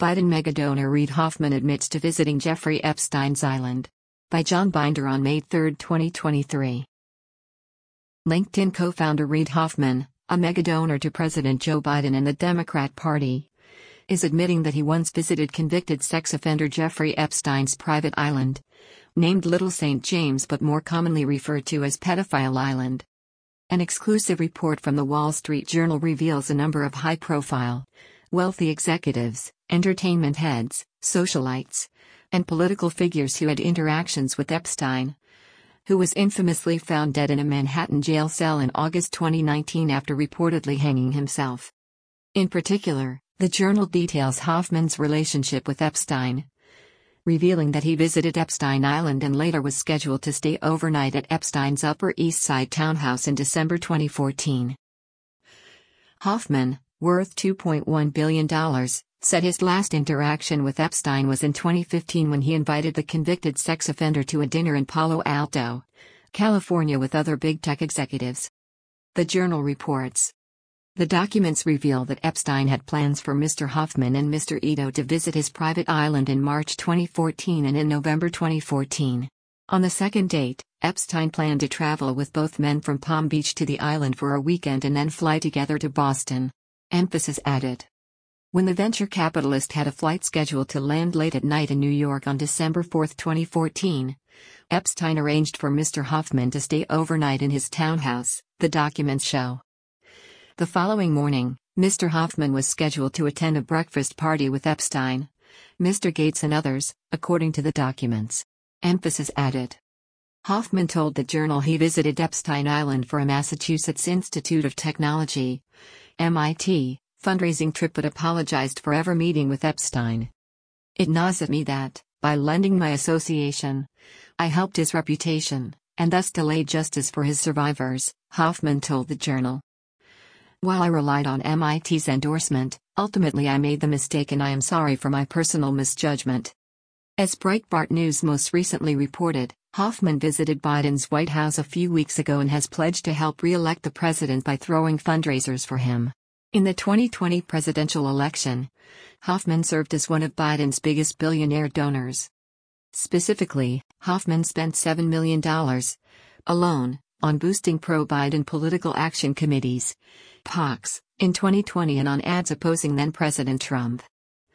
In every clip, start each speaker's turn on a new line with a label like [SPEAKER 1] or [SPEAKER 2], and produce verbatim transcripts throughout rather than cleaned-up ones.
[SPEAKER 1] Biden megadonor Reid Hoffman admits to visiting Jeffrey Epstein's island. By John Binder on May third, twenty twenty-three. LinkedIn co-founder Reid Hoffman, a megadonor to President Joe Biden and the Democrat Party, is admitting that he once visited convicted sex offender Jeffrey Epstein's private island, named Little Saint James but more commonly referred to as Pedophile Island. An exclusive report from the Wall Street Journal reveals a number of high-profile, wealthy executives, entertainment heads, socialites, and political figures who had interactions with Epstein, who was infamously found dead in a Manhattan jail cell in August twenty nineteen after reportedly hanging himself. In particular, the journal details Hoffman's relationship with Epstein, revealing that he visited Epstein Island and later was scheduled to stay overnight at Epstein's Upper East Side townhouse in December twenty fourteen. Hoffman, worth two point one billion dollars, said his last interaction with Epstein was in twenty fifteen when he invited the convicted sex offender to a dinner in Palo Alto, California with other big tech executives. The journal reports. The documents reveal that Epstein had plans for Mister Hoffman and Mister Ito to visit his private island in March twenty fourteen and in November twenty fourteen. On the second date, Epstein planned to travel with both men from Palm Beach to the island for a weekend and then fly together to Boston. Emphasis added. When the venture capitalist had a flight scheduled to land late at night in New York on December fourth, twenty fourteen, Epstein arranged for Mister Hoffman to stay overnight in his townhouse, the documents show. The following morning, Mister Hoffman was scheduled to attend a breakfast party with Epstein, Mister Gates and others, according to the documents. Emphasis added. Hoffman told the Journal he visited Epstein Island for a Massachusetts Institute of Technology, M I T, fundraising trip but apologized for ever meeting with Epstein. It gnaws at me that, by lending my association, I helped his reputation, and thus delayed justice for his survivors, Hoffman told the Journal. While I relied on M I T's endorsement, ultimately I made the mistake and I am sorry for my personal misjudgment. As Breitbart News most recently reported, Hoffman visited Biden's White House a few weeks ago and has pledged to help re-elect the president by throwing fundraisers for him. In the twenty twenty presidential election, Hoffman served as one of Biden's biggest billionaire donors. Specifically, Hoffman spent seven million dollars, alone, on boosting pro-Biden political action committees, P A Cs, in twenty twenty and on ads opposing then-President Trump.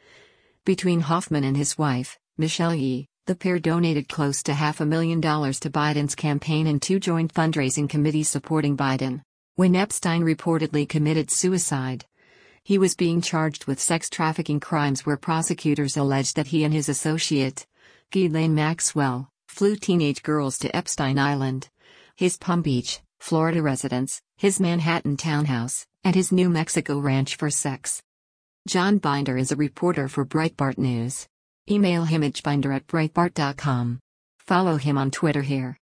[SPEAKER 1] Between Hoffman and his wife, Michelle Ye, the pair donated close to half a million dollars to Biden's campaign and two joint fundraising committees supporting Biden. When Epstein reportedly committed suicide, he was being charged with sex trafficking crimes where prosecutors alleged that he and his associate, Ghislaine Maxwell, flew teenage girls to Epstein Island, his Palm Beach, Florida residence, his Manhattan townhouse, and his New Mexico ranch for sex. John Binder is a reporter for Breitbart News. Email him at binder at breitbart dot com. Follow him on Twitter here.